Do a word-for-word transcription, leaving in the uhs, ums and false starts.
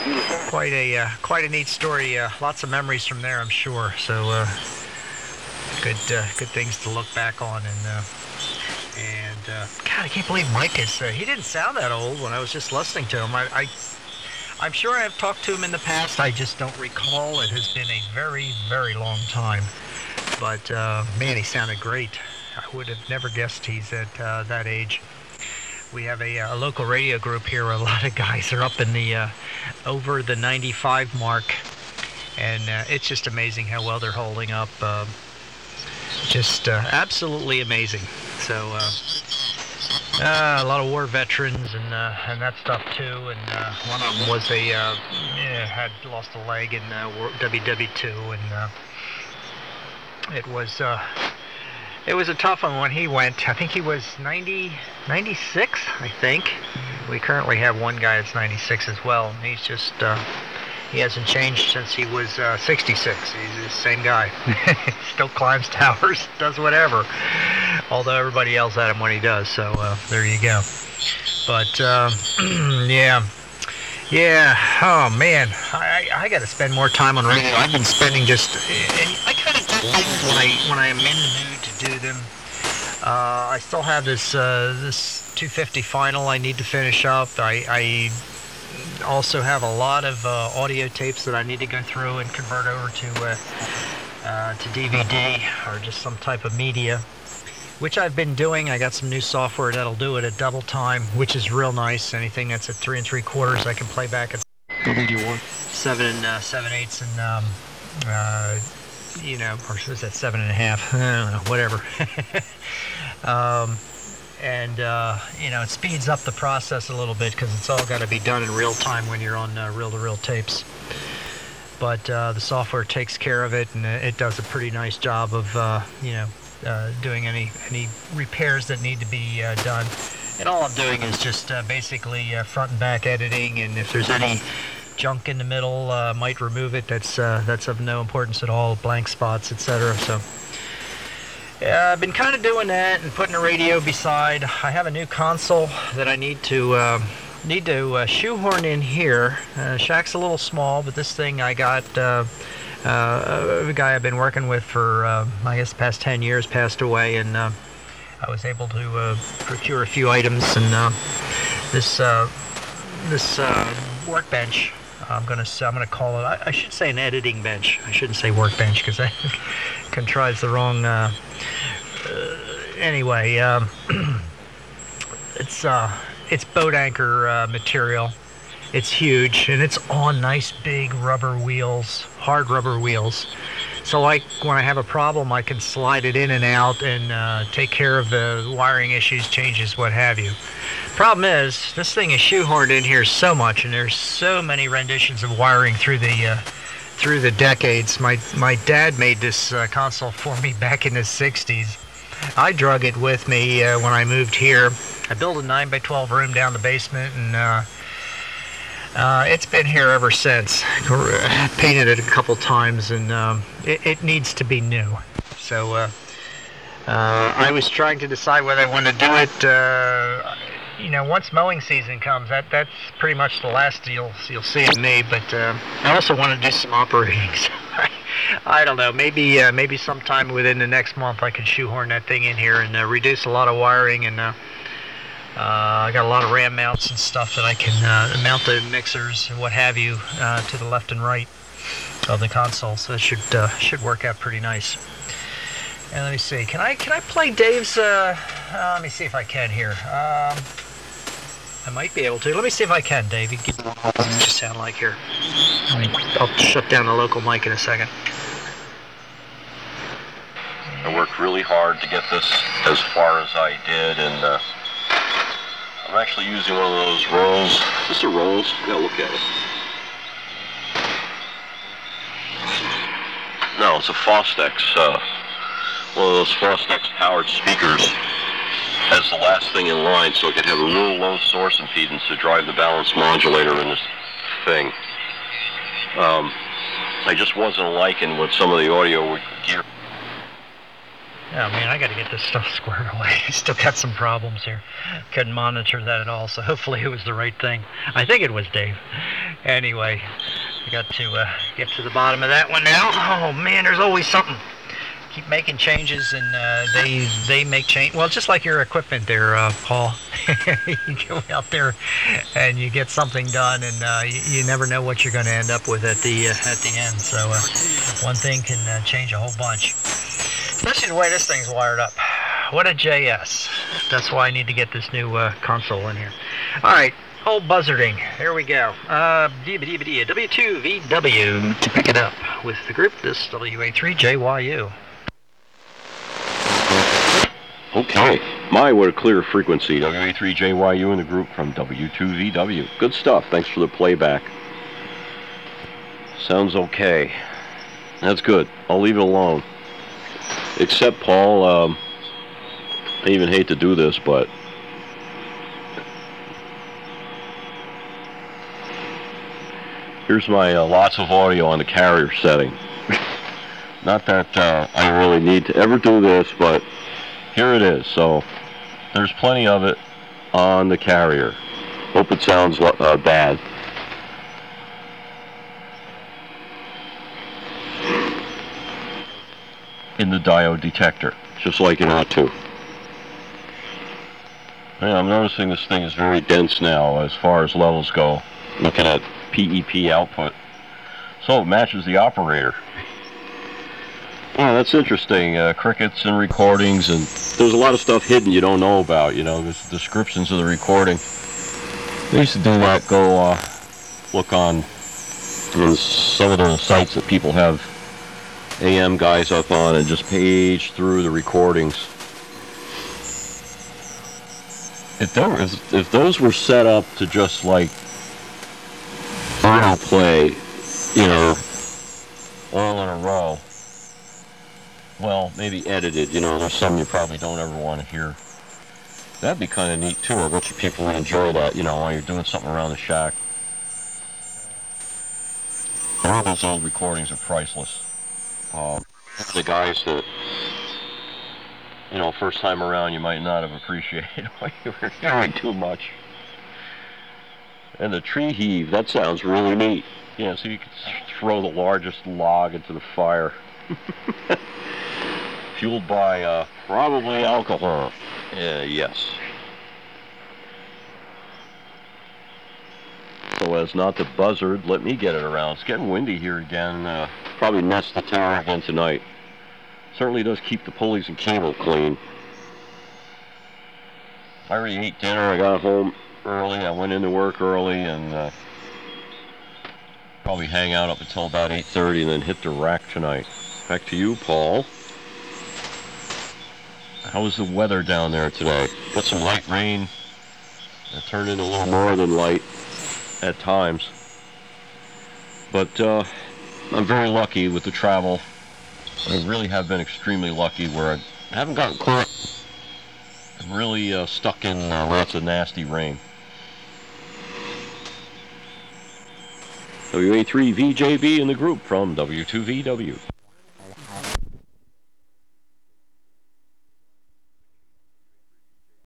quite a uh, quite a neat story. Uh, lots of memories from there, I'm sure. So uh, good uh, good things to look back on. And uh, and uh, God, I can't believe Mike is. Uh, he didn't sound that old when I was just listening to him. I, I I'm sure I have talked to him in the past. I just don't recall. It has been a very very long time. But uh, man, he sounded great. I would have never guessed he's at uh, that age. We have a, a local radio group here where a lot of guys are up in the uh, over the ninety-five mark, and uh, it's just amazing how well they're holding up. Uh, just uh, absolutely amazing. So uh, uh, a lot of war veterans and uh, and that stuff too. And uh, one of them was a uh, yeah, had lost a leg in uh, W W two, and uh, it was. Uh, It was a tough one when he went. I think he was ninety, ninety-six, I think. We currently have one guy that's ninety-six as well. He's just, uh, he hasn't changed since he was uh, sixty-six. He's the same guy. Still climbs towers, does whatever. Although everybody yells at him when he does, so uh, there you go. But, uh, yeah. Yeah, oh man, I, I got to spend more time on radio. I've been spending just, and I kind of do things when I when I am in the mood to do them. Uh, I still have this uh, this two fifty final I need to finish up. I, I also have a lot of uh, audio tapes that I need to go through and convert over to uh, uh, to D V D or just some type of media, which I've been doing. I got some new software that'll do it at double time, which is real nice. Anything that's at three and three quarters, I can play back at seven and uh, seven eighths, and um, uh, you know, or was that seven and a half? I don't know, whatever. um, and uh, you know, it speeds up the process a little bit because it's all got to be done in real time when you're on uh, reel-to-reel tapes. But uh, the software takes care of it, and it does a pretty nice job of uh, you know. Uh, doing any any repairs that need to be uh, done, and all I'm doing is just uh, basically uh, front and back editing, and if there's any junk in the middle, uh, might remove it. That's uh, that's of no importance at all, blank spots, et cetera. So yeah, I've been kind of doing that and putting a radio beside. I have a new console that I need to uh, need to uh, shoehorn in here. Uh, shack's a little small, but this thing I got. Uh, Uh, a guy I've been working with for, uh, I guess, the past ten years passed away, and uh, I was able to uh, procure a few items, and uh, this uh, this uh, workbench, I'm gonna I'm gonna call it. I, I should say an editing bench. I shouldn't say workbench because that contrives the wrong. Uh, uh, anyway, um, it's uh, it's boat anchor uh, material. It's huge, and it's on nice big rubber wheels, hard rubber wheels. So like when I have a problem, I can slide it in and out and uh, take care of the wiring issues, changes, what have you. Problem is, this thing is shoehorned in here so much, and there's so many renditions of wiring through the uh, through the decades. My my dad made this uh, console for me back in the sixties. I drug it with me uh, when I moved here. I built a nine by twelve room down the basement, and uh, Uh, it's been here ever since. Painted it a couple times, and um, it, it needs to be new. So uh, uh, I was trying to decide whether I want to do it. Uh, you know, once mowing season comes, that that's pretty much the last you'll you'll see of me. But uh, I also want to do some operating. So I, I don't know. Maybe uh, maybe sometime within the next month I can shoehorn that thing in here and uh, reduce a lot of wiring and. Uh, Uh, I got a lot of RAM mounts and stuff that I can uh, mount the mixers and what have you uh, to the left and right of the console, so it should uh, should work out pretty nice. And let me see, can I can I play Dave's? Uh, uh, let me see if I can here. Um, I might be able to. Let me see if I can, Dave. You give me what does it sound like here? Let me, I'll shut down the local mic in a second. I worked really hard to get this as far as I did, and. Uh, I'm actually using one of those Rolls. Is this a Rolls? Yeah, look at it. No, it's a Fostex. Uh, one of those Fostex powered speakers as the last thing in line, so it could have a real low source impedance to drive the balance modulator in this thing. Um, I just wasn't liking what some of the audio gear. Oh man, I got to get this stuff squared away. I still got some problems here. Couldn't monitor that at all, so hopefully it was the right thing. I think it was Dave. Anyway, I got to uh, get to the bottom of that one now. Oh man, there's always something. Keep making changes, and uh, they they make change. Well, just like your equipment there, uh, Paul. You go out there and you get something done, and uh, you, you never know what you're going to end up with at the uh, at the end. So uh, one thing can uh, change a whole bunch, especially the way this thing's wired up. What a J S. That's why I need to get this new uh, console in here. All right. Old buzzarding. Here we go. Uh, W two V W to pick it up with the group. This W A three J Y U. Okay. My, what a clear frequency. W A three J Y U in the group from W two V W. Good stuff. Thanks for the playback. Sounds okay. That's good. I'll leave it alone. Except, Paul, um, I even hate to do this, but here's my uh, lots of audio on the carrier setting. Not that uh, I really need to ever do this, but here it is. So there's plenty of it on the carrier. Hope it sounds uh, bad. In the diode detector, just like it ought to. Yeah, I'm noticing this thing is very dense now as far as levels go. Looking at P E P output. So it matches the operator. Yeah, that's interesting. Uh, crickets and recordings, and there's a lot of stuff hidden you don't know about. You know, there's descriptions of the recording. We used to do that. Go uh, look on, on some of the sites that people have A M guys up on, and just page through the recordings. If, there was, if those were set up to just like auto play, you know, all in a row, well, maybe edited, you know, there's some you probably don't ever want to hear. That'd be kind of neat too. I bet you people would enjoy that, you know, while you're doing something around the shack. All those old recordings are priceless. Um, the guys that, you know, first time around you might not have appreciated what you were hearing too much. And the tree heave, that sounds really neat. Yeah, so you can throw the largest log into the fire. Fueled by uh, probably alcohol. Uh, yes. So as not to buzzard, let me get it around. It's getting windy here again. Uh, probably nest the tower again tonight. Certainly does keep the pulleys and cable clean. I already ate dinner. I got home early. I went into work early and uh, probably hang out up until about eight thirty and then hit the rack tonight. Back to you, Paul. How was the weather down there today? Got some light rain. It turned into a little more than light at times. But uh, I'm very lucky with the travel. I really have been extremely lucky where I haven't gotten caught. I'm really uh, stuck in uh, lots of nasty rain. W A three V J B in the group from W two V W.